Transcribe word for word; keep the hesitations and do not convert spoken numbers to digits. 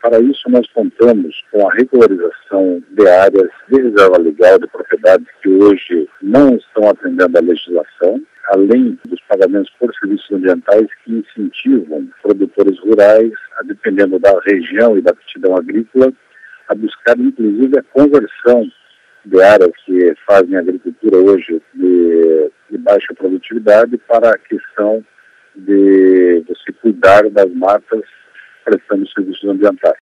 Para isso, nós contamos com a regularização de áreas de reserva legal de propriedades que hoje não estão atendendo à legislação, além dos pagamentos por serviços ambientais que incentivam produtores rurais, a, dependendo da região e da aptidão agrícola, a buscar inclusive a conversão de áreas que fazem agricultura hoje de, de baixa produtividade para a questão de, de se cuidar das matas prestando serviços ambientais.